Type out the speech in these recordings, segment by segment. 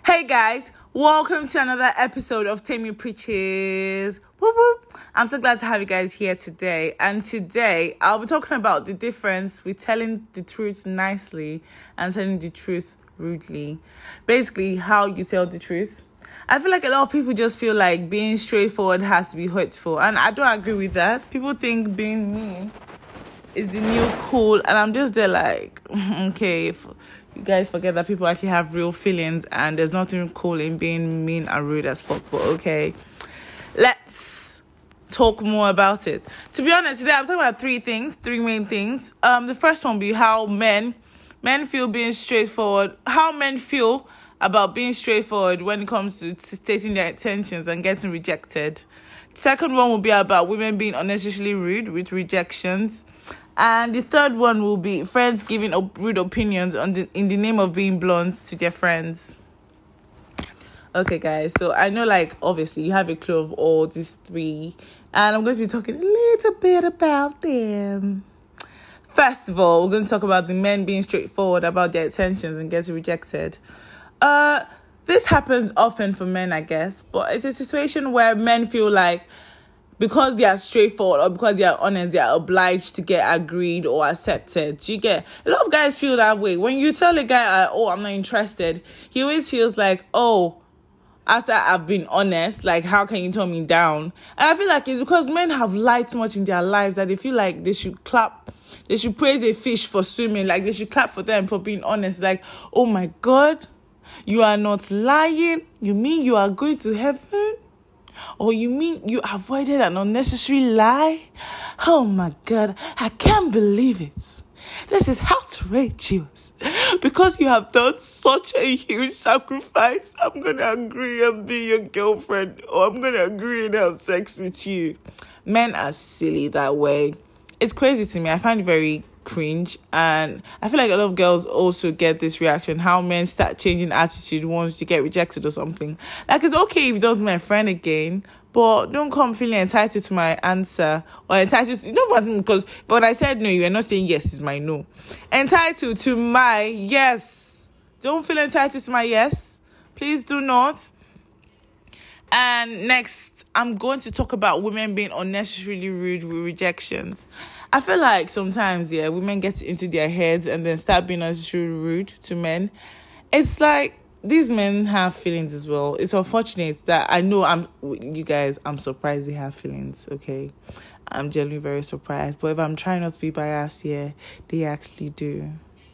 Hey guys, welcome to another episode of Tammy Preaches. Whoop, whoop. I'm so glad to have you guys here today. And today, I'll be talking about the difference with telling the truth nicely and telling the truth rudely. Basically, how you tell the truth. I feel like a lot of people just feel like being straightforward has to be hurtful. And I don't agree with that. People think being mean is the new cool. And I'm just there like, okay, you guys forget that people actually have real feelings and there's nothing cool in being mean and rude as fuck. But okay, let's talk more about it. To be honest, today I'm talking about three main things. The first one will be how men feel being straightforward, how men feel about being straightforward when it comes to stating their intentions and getting rejected. Second one will be about women being unnecessarily rude with rejections. And the third one will be friends giving rude opinions in the name of being blunt to their friends. Okay, guys. So I know, obviously, you have a clue of all these three. And I'm going to be talking a little bit about them. First of all, we're going to talk about the men being straightforward about their intentions and getting rejected. This happens often for men, I guess. But it's a situation where men feel like because they are straightforward or because they are honest, they are obliged to get agreed or accepted. You get a lot of guys feel that way. When you tell a guy, I'm not interested, he always feels like, after I've been honest, how can you turn me down? And I feel like it's because men have lied so much in their lives that they feel like they should praise a fish for swimming, they should clap for them for being honest. Oh my God, you are not lying? You mean you are going to heaven? Or you mean you avoided an unnecessary lie? Oh my God, I can't believe it. This is outrageous. Because you have done such a huge sacrifice, I'm going to agree and be your girlfriend. Or I'm going to agree and have sex with you. Men are silly that way. It's crazy to me. I find it very cringe. And I feel like a lot of girls also get this reaction. How men start changing attitude once you get rejected or something. It's okay if you don't be my friend again, but don't come feeling entitled to my answer or entitled to, because when I said no, you are not saying yes is my no. Entitled to my yes. Don't feel entitled to my yes. Please do not. And next, I'm going to talk about women being unnecessarily rude with rejections. I feel like sometimes, women get into their heads and then start being unnecessarily rude to men. It's like these men have feelings as well. It's unfortunate that I'm surprised they have feelings, okay? I'm genuinely very surprised. But if I'm trying not to be biased here, they actually do.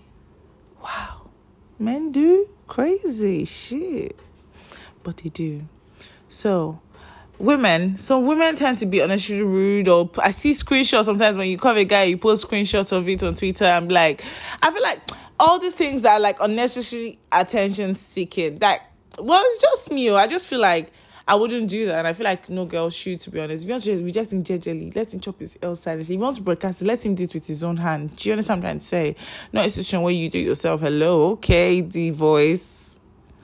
Wow. Men do? Crazy shit. But they do. So women tend to be unnecessarily rude, or I see screenshots sometimes when you call a guy, you post screenshots of it on Twitter. I feel like all these things that are unnecessary attention seeking. It's just me. I just feel like I wouldn't do that, and I feel like no girl should, to be honest. If you want to reject him gingerly, let him chop his L silently. If he wants to broadcast it, let him do it with his own hand. Do you understand what I'm trying to say? Not a situation where you do it yourself. Hello, okay, the voice.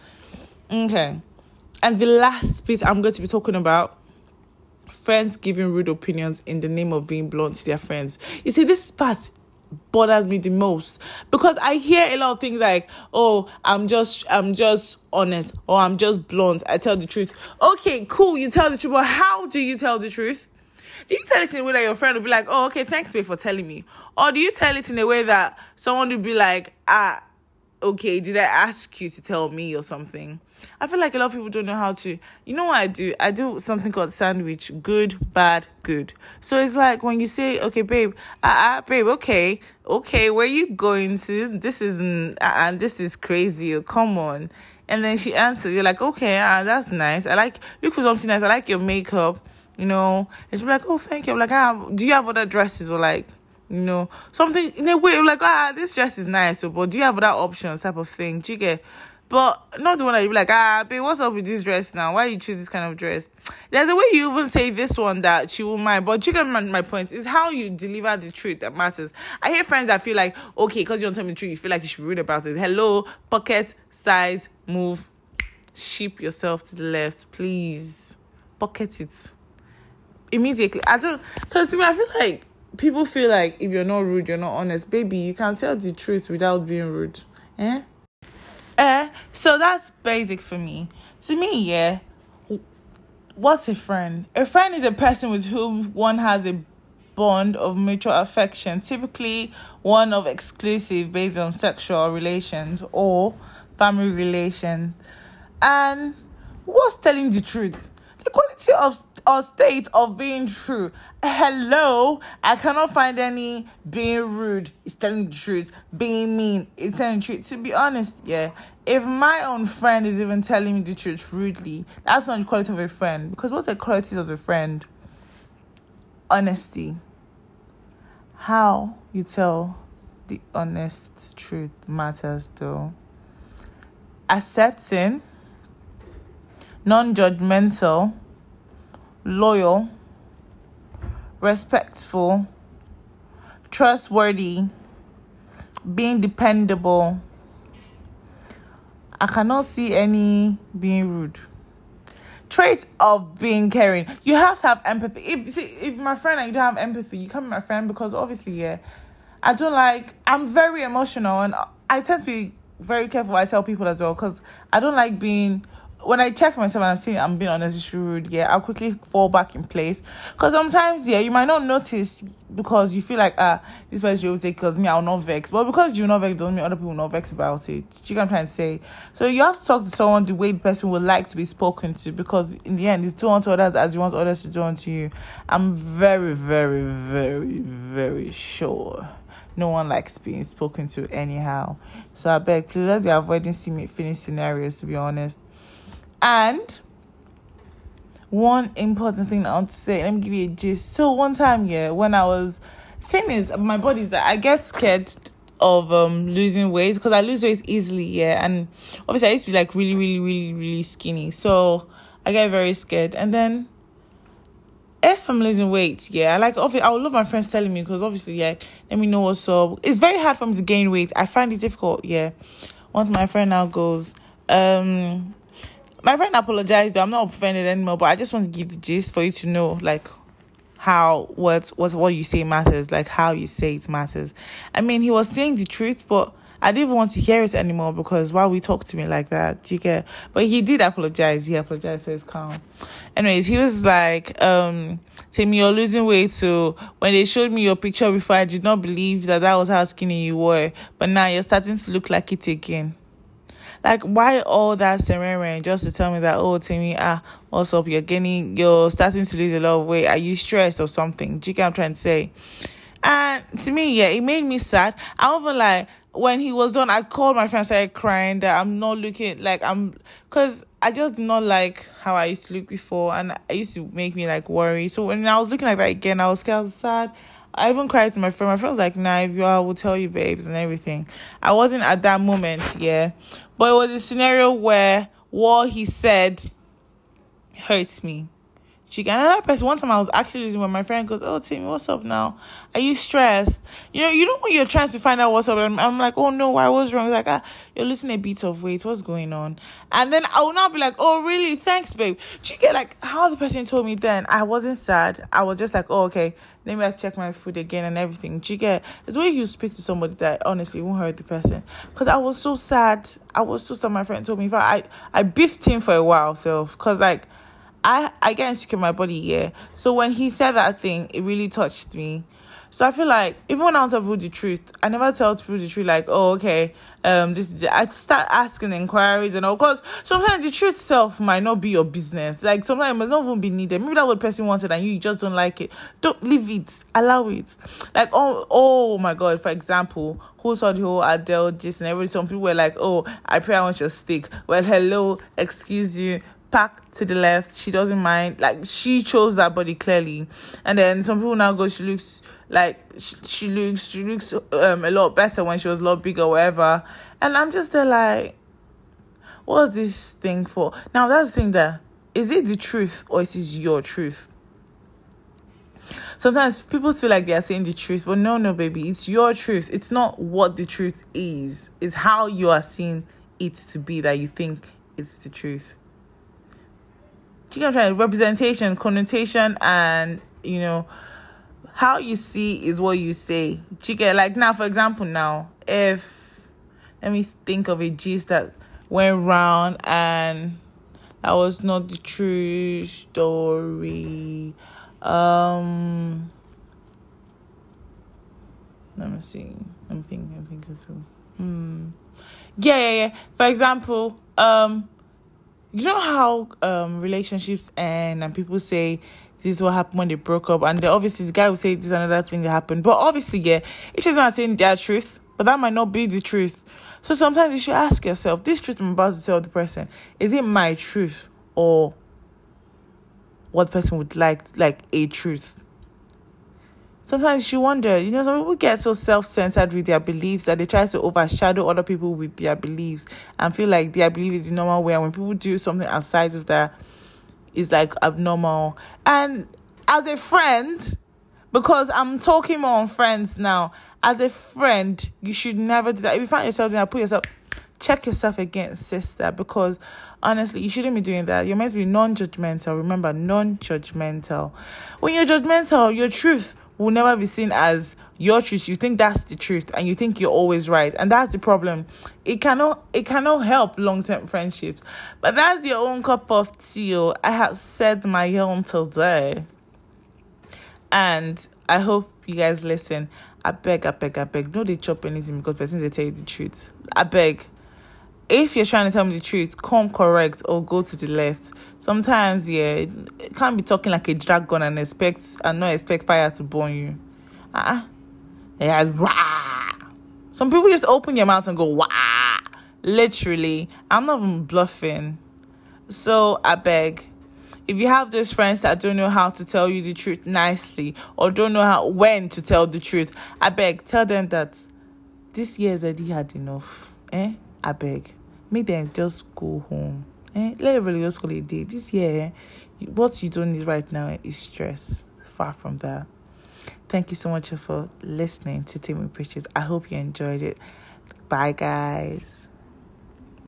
Okay. And the last bit I'm going to be talking about, friends giving rude opinions in the name of being blunt to their friends. You see, this part bothers me the most because I hear a lot of things like, I'm just honest, or I'm just blunt, I tell the truth. Okay, cool, you tell the truth, but how do you tell the truth? Do you tell it in a way that your friend will be like, okay, thanks babe for telling me? Or do you tell it in a way that someone will be like, okay, did I ask you to tell me or something? I feel like a lot of people don't know how to. You know what I do? I do something called sandwich. Good, bad, good. So it's like when you say, okay, babe, babe, okay, where you going to? This is crazy. Come on. And then she answers. You're like, okay, that's nice. Look for something nice. I like your makeup, And she's like, oh, thank you. I'm like, do you have other dresses or something in a way like, this dress is nice, but do you have other options type of thing? Do you get? But not the one that you be like, babe, what's up with this dress now? Why you choose this kind of dress? There's a way you even say this one that she won't mind. But you get my point. It's how you deliver the truth that matters. I hear friends that feel like, okay, because you don't tell me the truth, you feel like you should be rude about it. Hello, pocket, size, move. Sheep yourself to the left, please. Pocket it. Immediately. Because I feel like people feel like if you're not rude, you're not honest. Baby, you can tell the truth without being rude. So that's basic for me. To me, yeah. What's a friend? A friend is a person with whom one has a bond of mutual affection, typically one of exclusive based on sexual relations or family relations. And what's telling the truth? The quality of or state of being true. Hello, I cannot find any being rude is telling the truth. Being mean is telling the truth. To be honest, yeah, if my own friend is even telling me the truth rudely, that's not the quality of a friend. Because what's the qualities of a friend? Honesty. How you tell the honest truth matters though. Accepting, non-judgmental, loyal, respectful, trustworthy, being dependable. I cannot see any being rude. Traits of being caring. You have to have empathy. If my friend and you don't have empathy, you can't be my friend because obviously, yeah, I'm very emotional and I tend to be very careful what I tell people as well because I don't like being, when I check myself and I'm seeing I'm being unnecessarily rude, yeah, I'll quickly fall back in place. Because sometimes, yeah, you might not notice because you feel like, this person will take because me, I'll not vex. But because you're not vex doesn't mean other people will not vex about it. Do you know what I'm trying to say? So you have to talk to someone the way the person would like to be spoken to because in the end, it's do unto others as you want others to do unto you. I'm very, very, very, very sure no one likes being spoken to anyhow. So I beg, please let's be avoiding finish scenarios, to be honest. And one important thing I want to say, let me give you a gist. So one time, yeah, when I was, thing is, my body is that I get scared of losing weight because I lose weight easily, yeah. And obviously I used to be like really, really, really, really skinny. So I get very scared. And then if I'm losing weight, yeah, I would love my friends telling me because obviously, yeah, let me know what's up. It's very hard for me to gain weight. I find it difficult, yeah. Once my friend now goes, my friend apologized. I'm not offended anymore, but I just want to give the gist for you to know, like, how what you say matters, like how you say it matters. I mean, he was saying the truth, but I didn't even want to hear it anymore because why we talk to me like that? You get? But he did apologize. He apologized, so it's calm. Anyways, he was like, Timmy, you're losing weight. So when they showed me your picture before, I did not believe that was how skinny you were. But now you're starting to look like it again. Like, why all that serene just to tell me that, oh, Timmy, what's up? You're starting to lose a lot of weight. Are you stressed or something? Do you get what I'm trying to say? And to me, yeah, it made me sad. I was like, when he was done, I called my friend, started crying that I'm not looking like because I just did not like how I used to look before, and it used to make me like worry. So when I was looking like that again, I was scared, I was sad. I even cried to my friend. My friend was like, nah, if you are, I will tell you, babes, and everything. I wasn't at that moment, yeah. But it was a scenario where what he said hurts me. Another person, one time I was actually losing when my friend goes, oh, Timmy, what's up now? Are you stressed? You know when you're trying to find out what's up, and I'm like, oh, no, why was wrong? It's like, you're losing a bit of weight. What's going on? And then I will now be like, oh, really? Thanks, babe. Do you get like how the person told me then? I wasn't sad. I was just like, oh, okay, let me check my food again and everything. Do you get? It's the way you speak to somebody that honestly won't hurt the person. Because I was so sad. My friend told me. In fact, I biffed him for a while, because like, I get insecure in my body, yeah. So when he said that thing, it really touched me. So I feel like even when I tell people the truth, I never tell people the truth like, oh, okay, I start asking inquiries and all. Because sometimes the truth itself might not be your business. Like sometimes it might not even be needed. Maybe that's what the person wanted and you just don't like it. Don't leave it. Allow it. Like, oh my God, for example, who saw the whole Adele gist and everybody? Some people were like, oh, I pray I want your steak. Well, hello, excuse you. Pack to the left. She doesn't mind. Like, she chose that body clearly. And then some people now go, she looks like she looks a lot better when she was a lot bigger or whatever. And I'm just there like, what's this thing for? Now that's the thing there. Is it the truth or it is your truth? Sometimes people feel like they are saying the truth, but no, baby, it's your truth. It's not what the truth is. It's how you are seeing it to be that you think it's the truth. Representation, connotation, and how you see is what you say. Like now, for example, if let me think of a gist that went round, and that was not the true story. Let me see. I'm thinking through. Yeah. For example, you know how relationships end and people say this is what happened when they broke up, and then obviously the guy will say this is another thing that happened. But obviously, each is not saying their truth, but that might not be the truth. So sometimes you should ask yourself, this truth I'm about to tell the person, is it my truth or what the person would like a truth? Sometimes you wonder, some people get so self-centered with their beliefs that they try to overshadow other people with their beliefs and feel like their belief is the normal way. And when people do something outside of that, it's like abnormal. And as a friend, because I'm talking more on friends now, as a friend, you should never do that. If you find yourself doing that, check yourself again, sister, because honestly, you shouldn't be doing that. You're meant to be non-judgmental. Remember, non-judgmental. When you're judgmental, your truth will never be seen as your truth. You think that's the truth and you think you're always right. And that's the problem. It cannot help long-term friendships. But that's your own cup of tea. I have said my own today. And I hope you guys listen. I beg. No, they chop anything because person they tell you the truth. I beg. If you're trying to tell me the truth, come correct or go to the left. Sometimes, it can't be talking like a dragon and not expect fire to burn you. Rah. Some people just open your mouth and go, wah. Literally. I'm not even bluffing. So, I beg. If you have those friends that don't know how to tell you the truth nicely or don't know when to tell the truth, I beg, tell them that this year has already had enough. I beg. Make them just go home. Let everybody just call it a day. This year, what you don't need right now is stress. Far from that. Thank you so much for listening to Tammy Preaches. I hope you enjoyed it. Bye, guys.